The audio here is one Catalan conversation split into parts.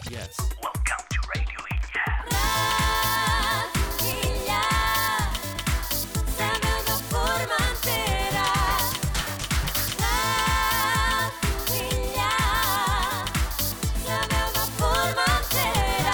Yes. Welcome to Radio Illa. Radio Illa, la meva Formentera. Radio Illa, la meva Formentera.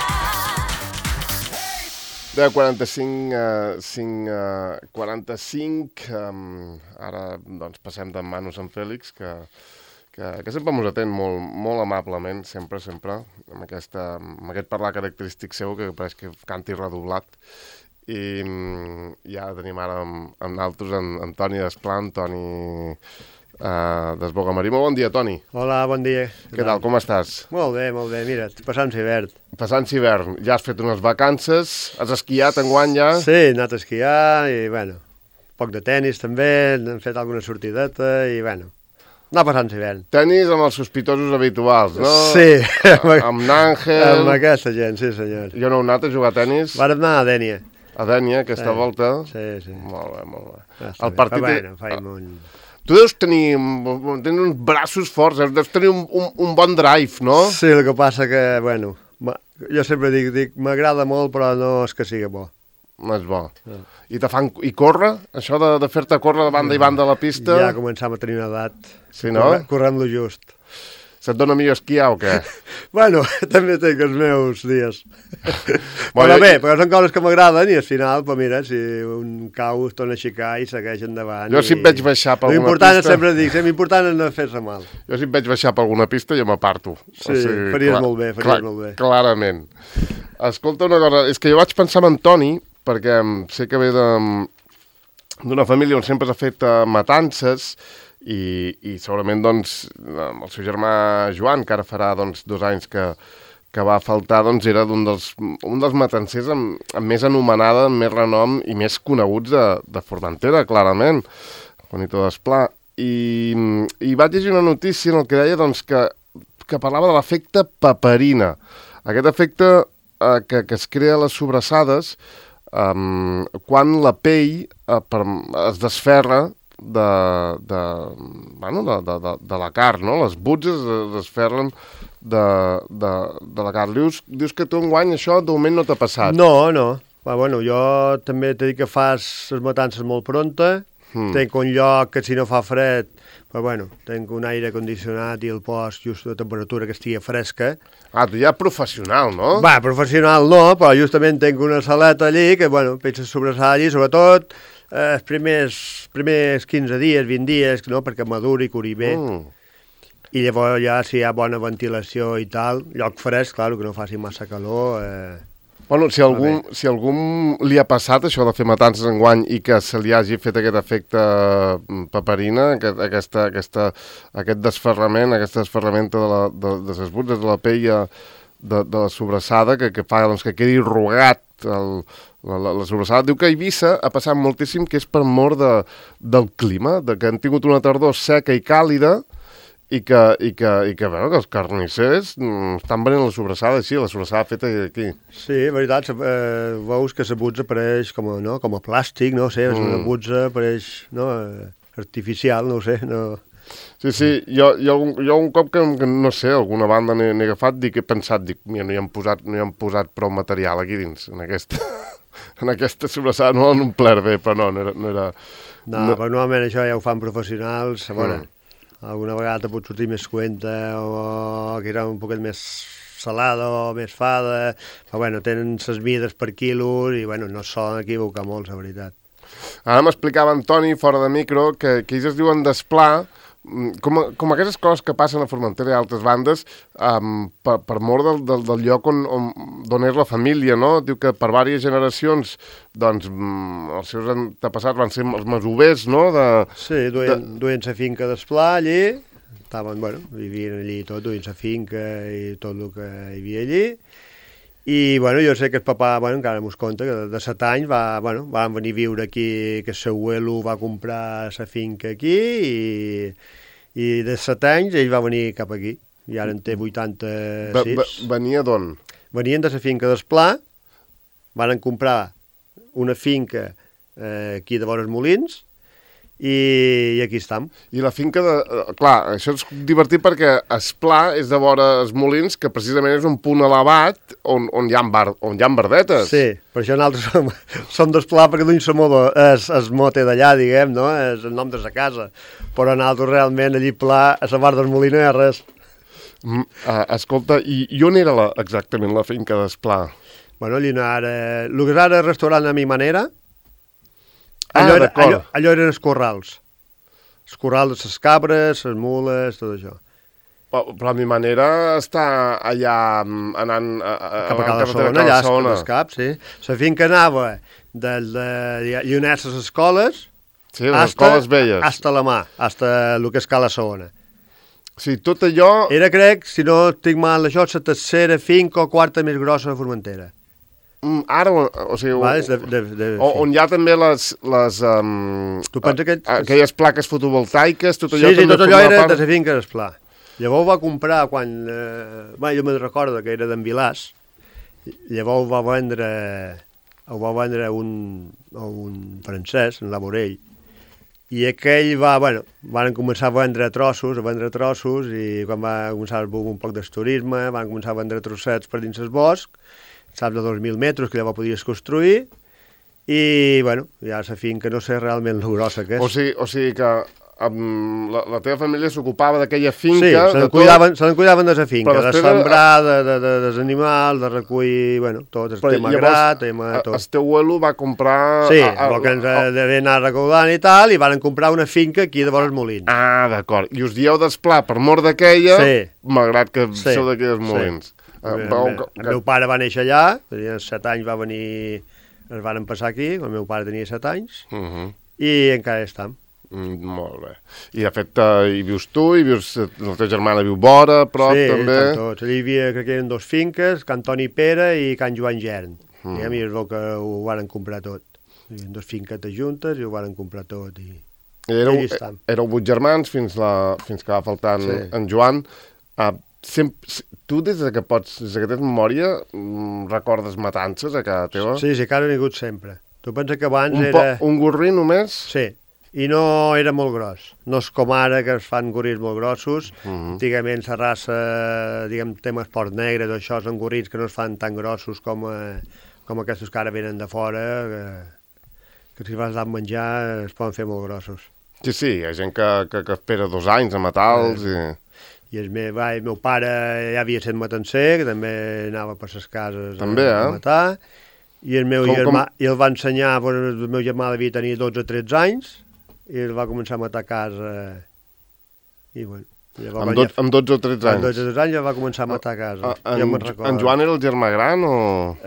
45, ara doncs, passem d'en Manu Sant Fèlix, que sempre ens atén molt amablement, sempre, amb aquest parlar característic seu, que pareix que canti redoblat. I ja tenim ara amb nosaltres en Toni Desplà, en Toni d'Esbogamarí. Molt bon dia, Toni. Hola, bon dia. Què tal, com estàs? Molt bé, mira, passant hivern. Passant hivern, ja has fet unes vacances, has esquiat enguany ja? Sí, he anat a esquiar i, bueno, poc de tennis també, hem fet alguna sortideta i, bueno, anar passant hivern. Tenis amb els sospitosos habituals, no? Sí. Amb n'Àngel. Amb aquesta gent, sí senyor. Jo no heu anat a jugar a tenis? Vàrem anar a Dènia. A Dènia, aquesta volta? Sí. Molt bé. El partit... Bueno, faim un... Tu deus tenir uns braços forts, deus tenir un bon drive, no? Sí, el que passa que, bueno, jo sempre dic, m'agrada molt, però no és que sigui bo. No és bo. I corre? Això de fer-te córrer de banda i banda a la pista? Ja començam a tenir una edat. Sí, no? Correm lo just. Se't dona millor esquiar o què? Bueno, també tinc els meus dies. Però bé, perquè són coses que m'agraden i al final, pues mira, si un cau es torna a aixecar i segueix endavant. Jo si em veig baixar per alguna pista... Sempre dic, l'important és no fer-se mal. Jo si em veig baixar per alguna pista jo m'aparto. Sí, o sigui, faries molt bé. Clarament. Escolta una cosa, és que jo vaig pensar en Toni, perquè sé que ve d'una família on sempre s'ha fet matances, i segurament doncs, el seu germà Joan, que ara farà 2 anys que va faltar, doncs era un dels matancers amb més anomenada, amb més renom i més coneguts de Formentera, clarament, Juanito Desplà. I vaig llegir una notícia en què deia doncs, que parlava de l'efecte paperina. Aquest efecte que es crea a les sobrassades quan la pell es desferra de la carn, no? Les butges es desferren de la carn. Dius que tu enguany això de moment no t'ha passat. No. Bueno, jo també t'he dit que fas les matances molt pronta. Tenc un lloc que si no fa fred, però bueno, tenc un aire condicionat i el post just a temperatura que estigui fresca. Ah, tu ja professional, no? Va, professional no, però justament tenc una saleta allí que, bueno, penses sobrassar allí, sobretot els primers 15 dies, 20 dies, no?, perquè maduri i curi bé. I llavors ja, si hi ha bona ventilació i tal, lloc fresc, clar, que no faci massa calor. Bueno, si algú li ha passat això de fer matances enguany i que se li hagi fet aquest efecte paperina, aquest desferrament, aquesta desferramenta de les butges de la pell de la sobrassada, que fa doncs, que quedi rugat la sobrassada. Diu que a Eivissa ha passat moltíssim que és per mort del clima, que han tingut una tardor seca i càlida i que els carnissers estan venent la sobrassada així, la sobrassada feta aquí. Sí, veritat, veus que la butza apareix com a plàstic, no sé, una butza apareix artificial, no sé, no... Sí, jo un cop que no sé, alguna banda n'he agafat, he pensat, mira, no hi han posat prou material aquí dins, en aquesta sobrassada, no l'han omplert bé, però no era... No, però normalment això ja ho fan professionals, a veure, alguna vegada te pot sortir més cuenta o que era un poquet més salada o més fada, però bueno, tenen ses mides per quilos i bueno, no es solen equivocar molt, la veritat. Ara m'explicava en Toni, fora de micro, que ells es diuen Desplà, com aquestes coses que passen a Formentera i a altres bandes, per mort del lloc on és la família, no? Diu que per diverses generacions, doncs, els seus antepassats van ser els masovers, no? Sí, duien la finca d'Esplà allí, vivien allí tot, duien la finca i tot el que hi havia allí, i, bueno, jo sé que el papà, encara mos conta, que de 7 anys van venir a viure aquí, que el seu abuelo va comprar la finca aquí, i de 7 anys ell va venir cap aquí, i ara en té 86. Venia d'on? Venien de la finca d'Esplà, van comprar una finca aquí de vora els Molins, i aquí estem. I la finca de... clar, això és divertit perquè Esplà és de vora els Molins, que precisament és un punt elevat on hi ha verdetes. Sí, per això nosaltres som d'Esplà, perquè duim es mote d'allà, diguem, no? És el nom de sa casa. Però nosaltres realment allí Plà, a la Bar dels Molins, no hi ha res. Escolta, i on era exactament la finca d'Esplà? Bueno, allí ara... El que és ara el restaurant a mi manera, d'acord. allò eren els corrals. Els corrals de les cabres, les mules, tot això. Però a mi manera està allà anant Cap a Calassona, allà a les caps, sí. La finca anava del de Lionès a les escoles, sí, les escoles velles. Hasta la mà, hasta el que és Calassona. O sigui, tot allò... Era, crec, si no tinc mal això, la tercera finca o quarta més grossa de Formentera. Ara, o sigui... on hi ha també les tu pensa que... aquelles plaques fotovoltaiques, tot allò... Sí, tot allò era de la finca d'Esplà. Llavors va comprar quan... jo me'n recordo que era d'en Vilàs. Llavors ho va vendre un francès, en Laborell. I aquell van començar a vendre trossos, i quan va començar el boom un poc del turisme, van començar a vendre trossets per dins el bosc, saps, de 2.000 metres, que llavors podies construir, i, ja la finca no sé realment lo grossa que és. O sigui que la teva família s'ocupava d'aquella finca... Sí, se n'en cuidaven de la finca, de sembrar, dels animals, de recollir, tot el tema grat, tot. El teu abuelo va comprar... Sí, el que ens devia anar recaudant i tal, i van comprar una finca aquí de vora els Molins. Ah, d'acord. I us dieu d'Esplà per mort d'aquella, malgrat que sou d'aquells Molins. El meu pare va néixer allà, tenia 7 anys, va venir, es van passar aquí, el meu pare tenia 7 anys, i encara hi estem. Molt bé. I de fet, hi vius tu, la teva germana viu vora, prop, també? Sí, tots. Allà hi havia, crec que eren 2 finques, Can Toni Pere i Can Joan Gern. I a mi es veu que ho van comprar tot. Hi havia 2 finquetes juntes i ho van comprar tot. I éreu 8 germans fins que va faltant en Joan. Tu, des que tens memòria, recordes matances a casa teva? Sí, que ara he vingut sempre. Tu pensa que abans era... Un gorrí només? Sí, i no era molt gros. No és com ara, que es fan gorrins molt grossos. Antigament la raça, temes port negre, tot això, són gorrins que no es fan tan grossos com aquests que ara venen de fora, que si vas a menjar es poden fer molt grossos. Sí, hi ha gent que espera 2 anys a matar-los i... I el meu pare ja havia estat matancer, que també anava per les cases a matar, i el meu germà, i el va ensenyar, el meu germà devia tenir 12 o 13 anys, i el va començar a matar a casa, i amb 12 o 13 anys? Amb 12 o 13 anys ja va començar a matar a casa, ja me'n recordo. En Joan era el germà gran o...?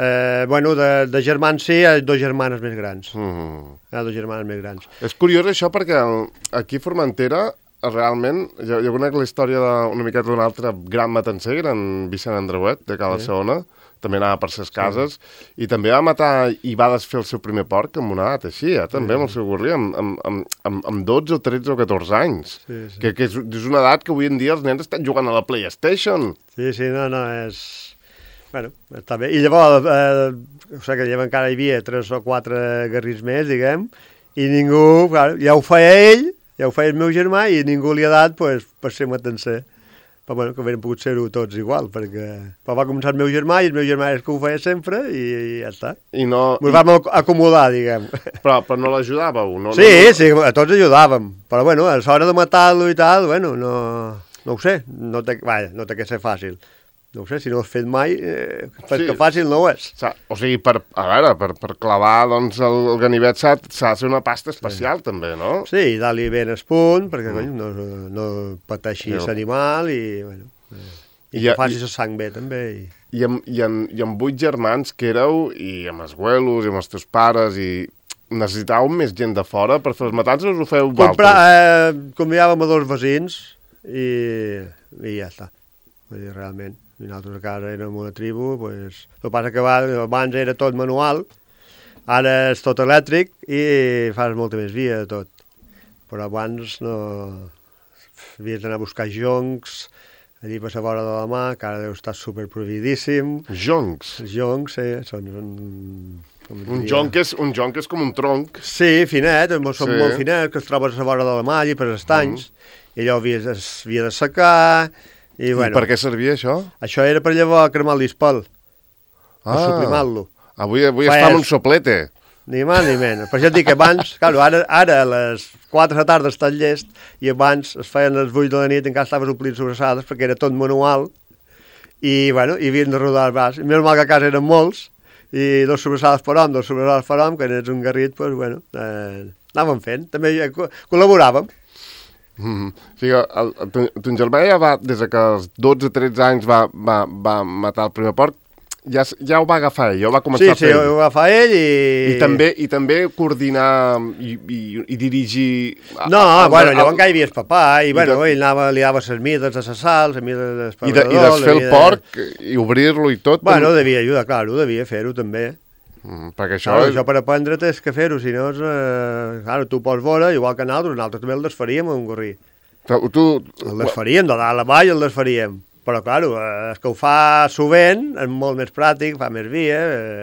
De germans sí, hi ha 2 germanes més grans. Hi ha 2 germanes més grans. És curiós això perquè aquí a Formentera realment, jo conec la història una miqueta d'un altre gran matancer, en Vicent Andreuet, de Calassona, també anava per ses cases, i també va matar i va desfer el seu primer porc amb una edat així, també amb el seu gorrí, amb 12 o 13 o 14 anys, que és una edat que avui en dia els nens estan jugant a la PlayStation. Sí, no, és... està bé. I llavors, que encara hi havia 3 o 4 guerrers més, diguem, i ningú, ja ho feia ell, ja ho feia el meu germà, i ningú li ha dat per ser matancer. Però que haurien pogut ser-ho tots igual, perquè va començar el meu germà, i el meu germà és que ho feia sempre, i ja està. Ens vam acomodar, diguem. Però no l'ajudàveu? Sí, a tots ajudàvem. Però a l'hora de matar-lo i tal, no ho sé, no té que ser fàcil. No ho sé, si no ho has fet mai, que fàcil no ho és. O sigui, per clavar el ganivet s'ha de ser una pasta especial, també, no? Sí, i dar-li ben el punt, perquè no pateixi l'animal, i que faci la sang bé, també. I amb 8 germans que éreu, i amb els abuelos, i amb els teus pares, i necessitàveu més gent de fora per fer les matances, o ho feu vosaltres? Convidàvem a 2 veïns, i ja està. Realment. I nosaltres a casa érem una tribu, el que passa que abans era tot manual, ara és tot elèctric i fas molta més via de tot. Però abans no... Havies d'anar a buscar joncs, allí per la vora de la mà, que ara deu estar superprohibidíssim. Joncs? Els joncs, sí, són Un jonc és com un tronc. Sí, finet, són Sí. molt finets, que es troben a la vora de la malla i per estanys, i allò es havia de secar, i I bueno, per què servia això? això era per llavors cremar l'ispel, per suprimar-lo. Avui es fa amb un soplete. Ni més ni menys. Per això et dic que abans, claro, ara a les 4 de la tarda està llest, i abans es feien les 8 de la nit, encara estaves omplint sobrassades, perquè era tot manual, i bueno, hi havien de rodar el braç. I més mal que a casa eren molts, i 2 sobrassades per hom, 2 sobrassades per hom, que ets un garrit, doncs bueno, anàvem fent. També col·laboràvem. O sigui, ton germà ja va, des que als 12-13 anys va matar el primer porc, ja ho va agafar ell, ja ho va començar a fer. Sí, ho va agafar ell i... I també coordinar i dirigir... Bueno, llavors encara hi havia el papà, i bueno, ell li dava les mides de les sals, les mides del I desfer el porc, i obrir-lo i tot. Bueno, devia ajudar, clar, devia fer-ho també. Perquè això... Això per aprendre't és que fer-ho, si no, clar, tu pots veure, igual que nosaltres també el desfaríem amb un gorrí. El desfaríem, de dalt a baix el desfaríem. Però, clar, és que ho fa sovint, és molt més pràctic, fa més via...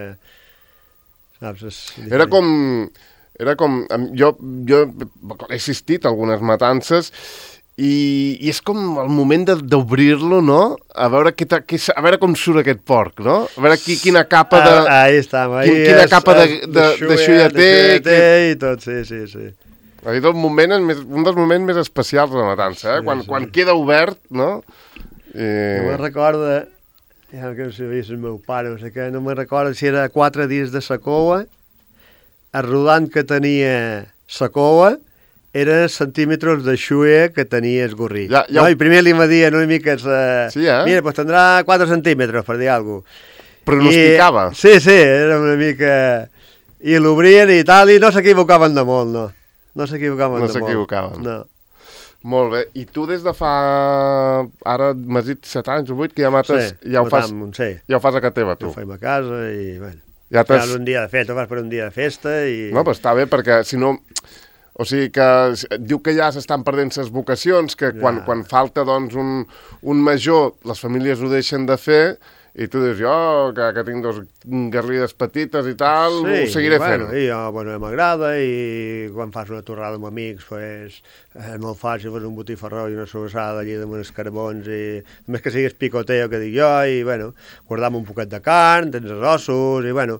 saps? Era com... Jo he assistit a algunes matances i és com el moment d'obrir-lo, no? A veure com surt aquest porc, no? A veure quina capa de... Ahí està, quina capa de xulla té. I tot, sí. És un dels moments més especials de la matança, quan queda obert, no? No me'n recorda, ja que no sabia el meu pare, no me'n recorda si era 4 dies de la cova, el rodant que tenia la cova eren centímetres de xulla que tenia el gorrí. I primer li medien una mica... Mira, doncs tindrà 4 centímetres, per dir alguna cosa. Pronosticava. Sí, era una mica... I l'obrien i tal, i no s'equivocaven de molt, no. No s'equivocaven de molt. No. Molt bé. I tu des de fa... Ara m'has dit 7 anys o 8 que ja mates... Sí, ja ho fas a casa teva, tu. Ja ho faig a casa i, bueno... Ja un dia de festa, ho fas per un dia de festa i... No, però està bé, perquè si no... O sigui que diu que ja s'estan perdent les vocacions, que quan falta doncs un major, les famílies ho deixen de fer, i tu dius, jo, que tinc 2 garrides petites i tal, ho seguiré fent. Sí, m'agrada, i quan fas una torrada amb amics, és molt fàcil, fas un botifarró i una sobrassada allí amb uns carbons, i més que siguis picoteo, que dic jo, i, bueno, guardam un poquet de carn, tens els ossos, i, bueno,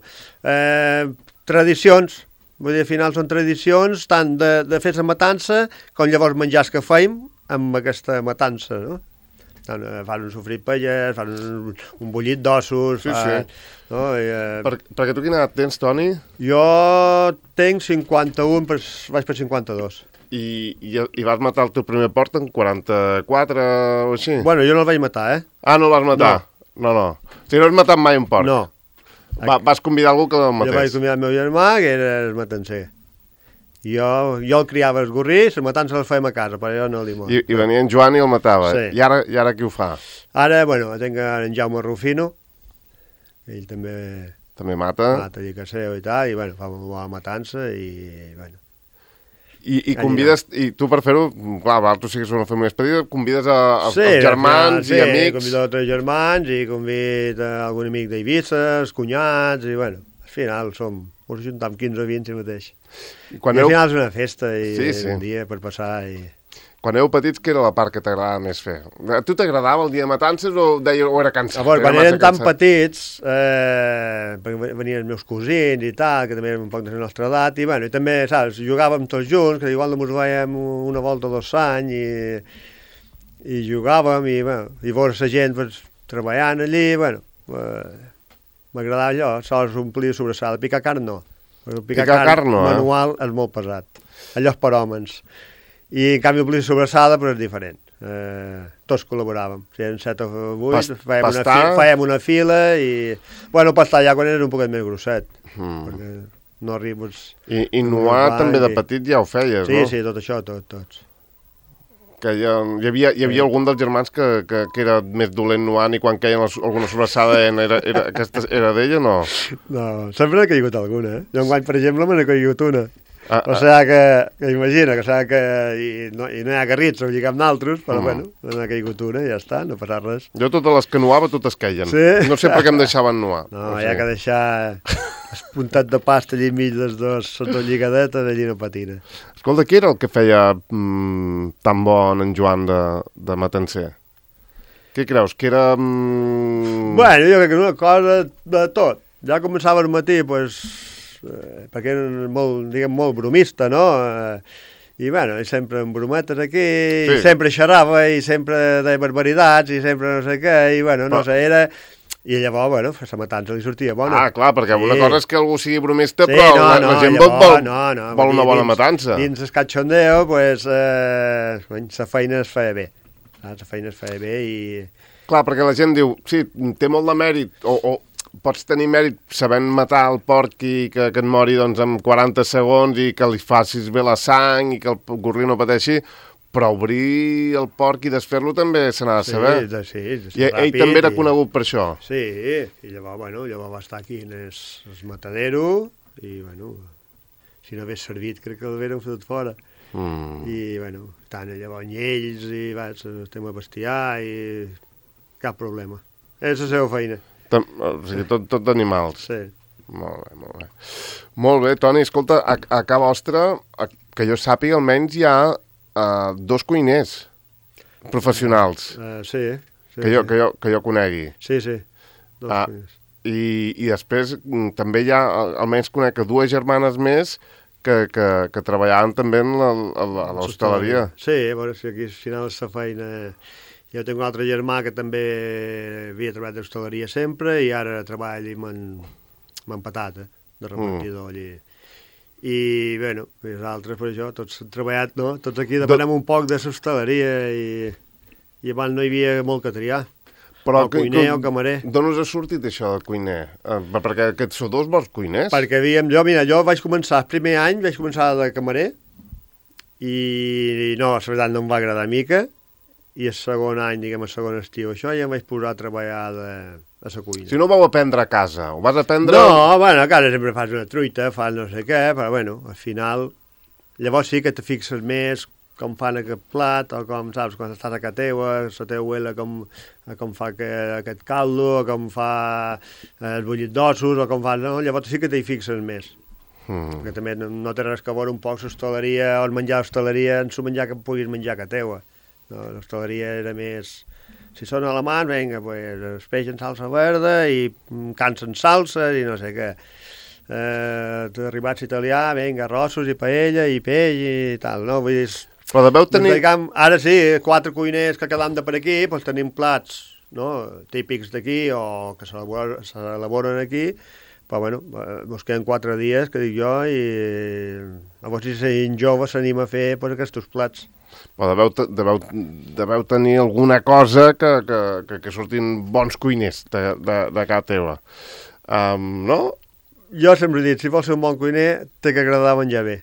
tradicions. Vull dir, al final són tradicions tant de fer la matança com llavors menjars que feim amb aquesta matança, no? Fan un sofrit pallès, fan un bullit d'ossos... No? Perquè tu quina edat tens, Toni? Jo tenc 51, vaig per 52. I vas matar el teu primer porc en 44 o així? Bueno, jo no el vaig matar, Ah, no el vas matar? No. O sigui, no has matat mai un porc? No. Vas convidar algú que el matés? Jo vaig convidar el meu germà, que era el matancer. Jo el criava els gorrís, la matança els fèiem a casa, però jo no li mort. I venia en Joan i el matava. Sí. I ara qui ho fa? Ara, bueno, tinc en Jaume Rufino, ell també... També mata? Mata llicasseu i tal, i bueno, fa una bona matança i, bueno... I convides, i tu per fer-ho, clar, tu siguis una família petita, convides els germans i amics... Sí, convido altres germans i convido algun amic d'Eivissa, els cunyats, i bueno, al final us ajuntam 15 o 20 si mateix. I al final és una festa i un dia per passar i... Quan éreu petits, què era la part que t'agradava més fer? A tu t'agradava el dia de matances o era cansat? Quan eren tan petits, perquè venien els meus cosins i tal, que també eren un poc de la nostra edat, i bueno, i també, saps, jugàvem tots junts, que igual ens veiem una volta o 2 anys, i jugàvem, i bueno, i veure la gent treballant allí, bueno, m'agradava allò, sols omplir sobrassada, picar carn no. Picar carn manual és molt pesat, allò és per homes. I en canvi omplir sobrassada però és diferent. Tots col·laboràvem. Si eren 7 o 8, fèiem una fila i... Bueno, pastar ja quan era un poquet més grosset. Perquè no arribes... I nuar també de petit ja ho feies, no? Sí, tot això, tots. Que hi havia algun dels germans que era més dolent nuant i quan queien alguna sobrassada aquesta era d'ella, no? No, sempre n'ha caigut alguna, Jo enguany, per exemple, me n'ha caigut una. O sigui que imagina, i no hi ha garrits o lligam d'altres, però bueno, n'ha caigut una i ja està, no passa res. Jo totes les que nuava, totes queien. Sí? No sé per què em deixaven nuar. No, hi ha que deixar... el puntat de pasta allà enmig les dos lligadetes, allí no patina. Escolta, què era el que feia tan bon en Joan de Matancer? Què creus? Que era... Bueno, jo crec que una cosa de tot. Ja començava al matí, pues, perquè era molt, diguem, molt bromista, no? I, bueno, sempre amb brometes aquí, sí. I sempre xerrava, i sempre deia barbaritats, i sempre no sé què, i, bueno, no sé, era... I llavors, bueno, la matança li sortia bona. Ah, clar, perquè una cosa és que algú sigui bromista, sí, però la gent vol una bona dins, matança. Dins el catxondeo, pues, la feina es feia bé. La feina es feia bé i... Clar, perquè la gent diu, sí, té molt de mèrit, o pots tenir mèrit sabent matar el porc i que et mori doncs, en 40 segons i que li facis bé la sang i que el gorrí no pateixi, però obrir el porc i desfer-lo també se n'ha de saber. Sí, I ell també era conegut per això. Sí, i llavors, bueno, va estar aquí en el matadero i, bueno, si no hagués servit crec que l'hagueren fotut fora. I, bueno, tant llavors ells i va, el tema bestiar i cap problema. És la seva feina. O sigui, tot d'animals. Sí. Molt bé, molt bé. Molt bé, Toni, escolta, a Ca Vostra, que jo sàpiga, almenys hi ha 2 cuiners professionals. Sí. Que jo conegui. Sí, 2 cuiners. I després també hi ha, almenys conec 2 germanes més que treballaven també a l'hostaleria. Sí, bueno, si aquí al final la feina... Jo tinc un altre germà que també havia treballat d'hostaleria sempre i ara treballa amb patata, de repartidor allí. I, bueno, els altres per això, tots han treballat, no? Tots aquí depenem un poc de l'hostaleria i abans no hi havia molt que triar. Però o cuiner o camarer. D'on us ha sortit això de cuiner? Perquè aquests sou 2 bons cuiners? Perquè jo vaig començar, el primer any vaig començar de camarer i no, la veritat no em va agradar mica. I el segon any, diguem, el segon estiu, això ja em vaig posar a treballar a la cuina. Si no ho vau aprendre a casa, ho vas aprendre... No, bueno, a casa sempre fas una truita, fas no sé què, però bueno, al final... Llavors sí que te fixes més com fan aquest plat, o com, saps, quan estàs a casa teva, la teva abuela com fa aquest caldo, o com fa el bullit d'ossos, o com fa... No, llavors sí que t'hi fixes més. Perquè també no té res que veure un poc l'hostaleria, o el menjar d'hostaleria, en el menjar que puguis menjar a casa teva. No, l'hostaleria era més... Si són alemans, vinga, pues, es peix en salsa verda i cansen salsa i no sé què. Arribats italià, vinga, arrossos i paella i peix i tal, no? Vull dir... Però deveu tenir... Ara sí, 4 cuiners que quedam de per aquí, doncs tenim plats, no?, típics d'aquí o que s'elaboren aquí, però bueno, ens queden 4 dies, que dic jo, i llavors si la gent jove s'anima a fer pues, aquests plats. Però deveu tenir alguna cosa que surtin bons cuiners de casa teva. No? Jo sempre he dit, si vols ser un bon cuiner, té que agradar menjar bé.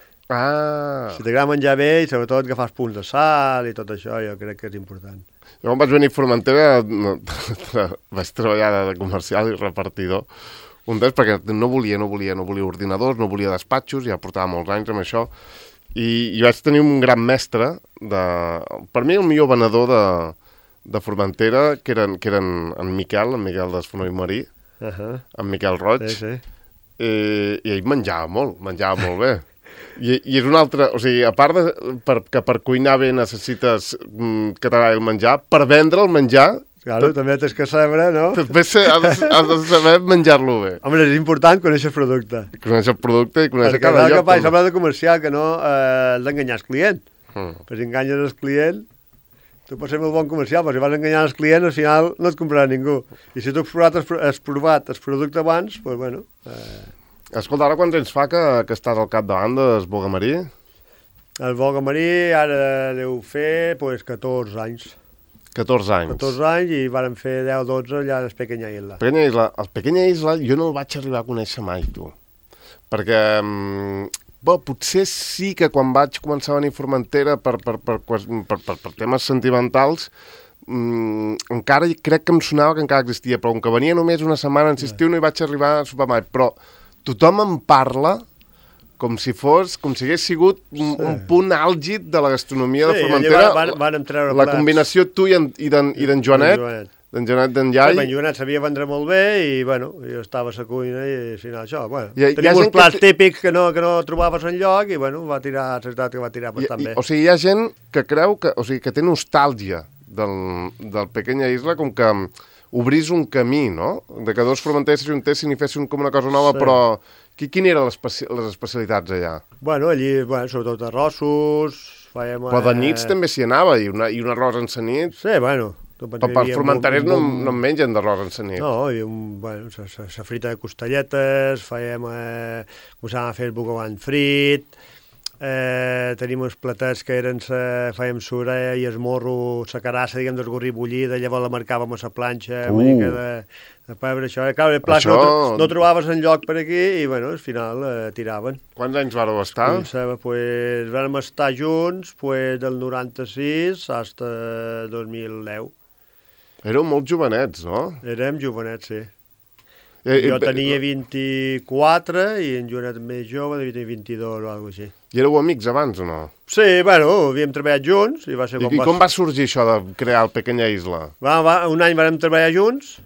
Si t'agrada menjar bé i sobretot que fas punts de sal i tot això, jo crec que és important. Jo quan vaig venir a Formentera vaig treballar de comercial i repartidor. Un d'ells perquè no volia ordinadors, no volia despatxos, ja portava molts anys amb això. I vaig tenir un gran mestre, per mi el millor venedor de Formentera, que eren en Miquel d'Esfonó i Marí, en Miquel Roig, i ell menjava molt bé. I és un altre, o sigui, a part que per cuinar bé necessites que t'agradi el menjar, per vendre el menjar... Claro, també tens que saber, no? També has de saber menjar-lo bé. Home, és important conèixer el producte. Conèixer el producte i conèixer cada lloc. Perquè sembla de comercial que no has d'enganyar el client. Però si enganyes el client, tu pots ser molt bon comercial, però si vas enganyar el client, al final no et comprarà ningú. I si tu has provat el producte abans, doncs bueno... Escolta, ara quants anys fa que estàs al capdavant del Bogamarí? El Bogamarí ara deu fer 14 anys. 14 anys. 14 anys i vàrem fer 10-12 allà a Pequeña Isla. El Pequeña Isla jo no el vaig arribar a conèixer mai, tu. Perquè, potser sí que quan vaig començar a venir a Formentera per temes sentimentals, encara crec que em sonava que encara existia, però com que venia només una setmana en estiu no hi vaig arribar a sopar mai. Però tothom en parla com si hagués sigut un punt àlgid de la gastronomia de Formentera. Van treure la combinació tu i d'en Joanet, d'en Joanet d'en Sí, Iai. en Joanet sabia vendre molt bé i, bueno, jo estava a la cuina i al final això, bueno, Hi ha tenim gent uns plats que típics que no trobaves enlloc i, bueno, va tirar, la veritat que va tirar bastant bé. O sigui, hi ha gent que creu que, o sigui, que té nostàlgia del Pequeña Isla, com que obrís un camí, no? De que dos formenters s'ajuntessin i fessin com una cosa nova, Sí. però quines eren les especialitats allà? Bueno, allí, bueno, sobretot arrossos, fèiem... Però de nits també s'hi anava, i un arròs en sa nit. Sí, bueno... Per formenterers no en mengen d'arròs en sa nit. No, i bueno, la frita de costelletes, fèiem... començàvem a fer el bogavant frit, tenim uns platets que eren fèiem sura i el morro, la carassa, diguem, d'esgorri bullida, llavors la marcàvem a la planxa, una mica de pebre, això. Clar, el plat no trobaves enlloc per aquí i, bueno, al final tiraven. Quants anys vareu estar? Pues, vam estar junts pues, del 96 fins al 2010. Éreu molt jovenets, no? Érem jovenets, sí. Jo tenia 24 i en Joanet més jove devia tenir 22 o alguna cosa així. I éreu amics abans o no? Sí, bueno, havíem treballat junts i va ser I com va sorgir això de crear el Pequeña Isla? Un any vam treballar junts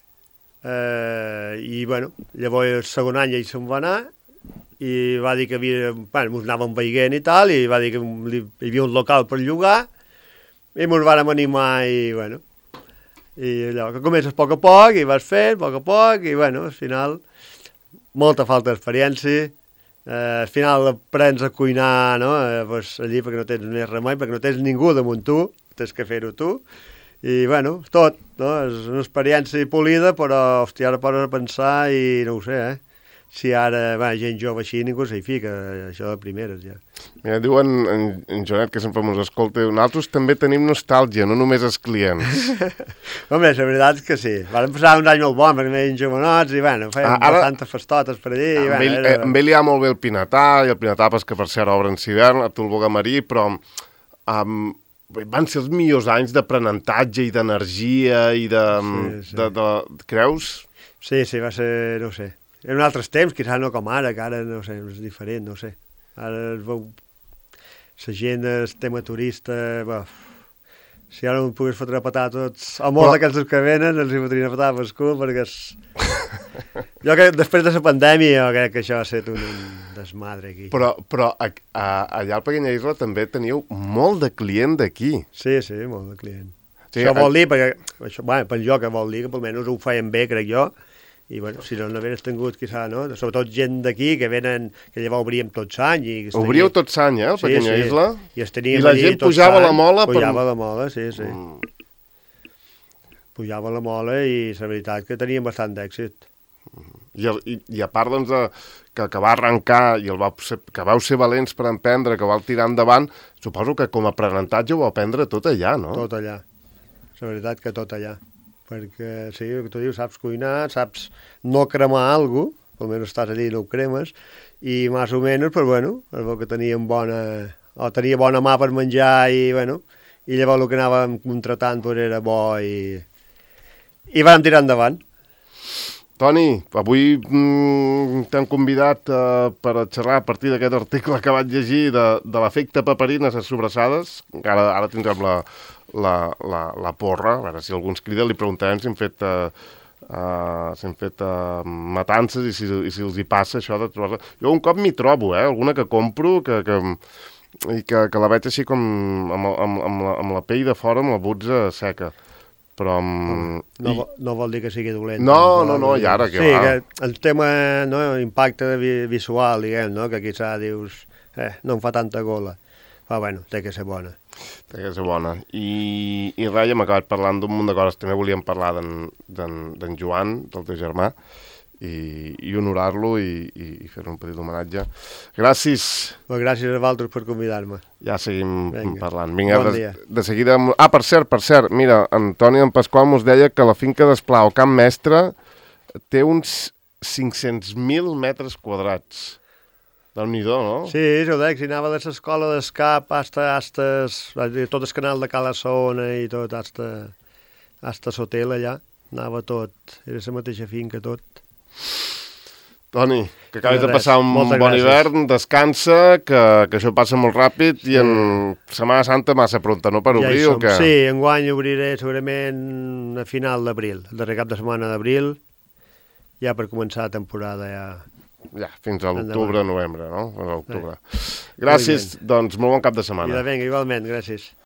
i, bueno, llavors el segon any ell se'n va anar i va dir que ens anàvem veient i tal, i va dir que hi havia un local per llogar i ens vàrem animar i, bueno, i allò que comences a poc i vas fent, a poc, i, bueno, al final, molta falta d'experiència, al final aprens a cuinar, no?, pues, allí perquè no tens més remei, perquè no tens ningú damunt tu, tens que fer-ho tu, i, bueno, tot, no?, és una experiència polida, però, hòstia, ara poses a pensar i no ho sé, si ara, gent jove així, ningú s'hi fica, això de primeres, ja. Mira, diuen en Joanet, que sempre ens escolta, nosaltres també tenim nostàlgia, no només els clients. Home, la veritat és que sí. Vam passar uns anys molt bons, perquè eren jovenots, i, bueno, fèiem bastantes festotes per allí. Amb ell hi ha molt bé el Pinatà, i el Pinatà, pues, que per cert obren s'hivern, a tu el Bogamarí, però van ser els millors anys d'aprenentatge i d'energia i de... Creus? Sí, va ser, no sé. En altres temps, quizás no com ara, que ara, no sé, és diferent, no sé. Ara es veu... La gent, el tema turista... Si ara no em pogués fotre a patar tots... O molts d'aquests que venen, els hi fotrien a patar per cul, perquè és... Jo crec que després de la pandèmia, jo crec que això ha estat un desmadre aquí. Però allà al Pequeña Isla també teníeu molt de client d'aquí. Sí, molt de client. Sí, això vol dir, perquè... Per jo que vol dir que almenys ho feien bé, crec jo, i, bueno, si no n'hagués tingut, quizà, no? Sobretot gent d'aquí que venen, que llavors obríem tots l'any. Obríeu tots l'any, el Pequeña Isla? I la gent pujava a la mola? Pujava a la mola, sí. Pujava a la mola i la veritat que teníem bastant d'èxit. I a part, doncs, que va arrencar i que vau ser valents per emprendre, que vau tirar endavant, suposo que com a aprenentatge ho vau aprendre tot allà, no? Tot allà. La veritat que tot allà. Perquè, sí, el que tu dius, saps cuinar, saps no cremar alguna cosa, almenys estàs allà i no ho cremes, i més o menys, però, bueno, es veu que tenia bona mà per menjar i, bueno, i llavors el que anàvem contratant pues, era bo i vam tirar endavant. Toni, avui t'hem convidat per a xerrar a partir d'aquest article que vaig llegir de l'efecte paperines a sobrassades. Ara tindrem la porra, a veure si algú ens crida, li preguntarem si hem fet matances i si els hi passa això de trobar... Jo un cop m'hi trobo, alguna que compro que la veig així com amb la pell de fora, amb la butza seca. Però... No vol dir que sigui dolent. No, i ara què va? Sí, que el tema, no, impacte visual, diguem, no? Que quizà dius, no em fa tanta gola. Però, bueno, té que ser bona. Té que ser bona. I res, hem acabat parlant d'un munt de coses. També volíem parlar d'en Joan, del teu germà, i honorar-lo i fer-li un petit homenatge. Gràcies. Gràcies a vosaltres per convidar-me. Ja seguim parlant. Vinga, bon dia. De seguida... Per cert, mira, Antoni en Pasqual mos deia que la finca d'Esplà, Camp Mestre, té uns 500.000 metres quadrats. Déu-n'hi-do, no? Sí, jo deia que si anava de l'escola d'escap hasta tot el canal de Cala Sona i tot, hasta l'hotel allà, anava tot, era la mateixa finca tot. Toni, que acabis de Res, passar un moltes bon gràcies. hivern, descansa, que això passa molt ràpid i en Setmana Santa massa pronta, no? Per Ja hi obrir o som. què? Sí, enguany obriré segurament a final d'abril, el darrer cap de setmana d'abril, ja per començar la temporada ja. Ja, fins a l'octubre, novembre, no? A l'octubre. Molt Gràcies, doncs molt bon cap de setmana. Vinga, igualment, gràcies.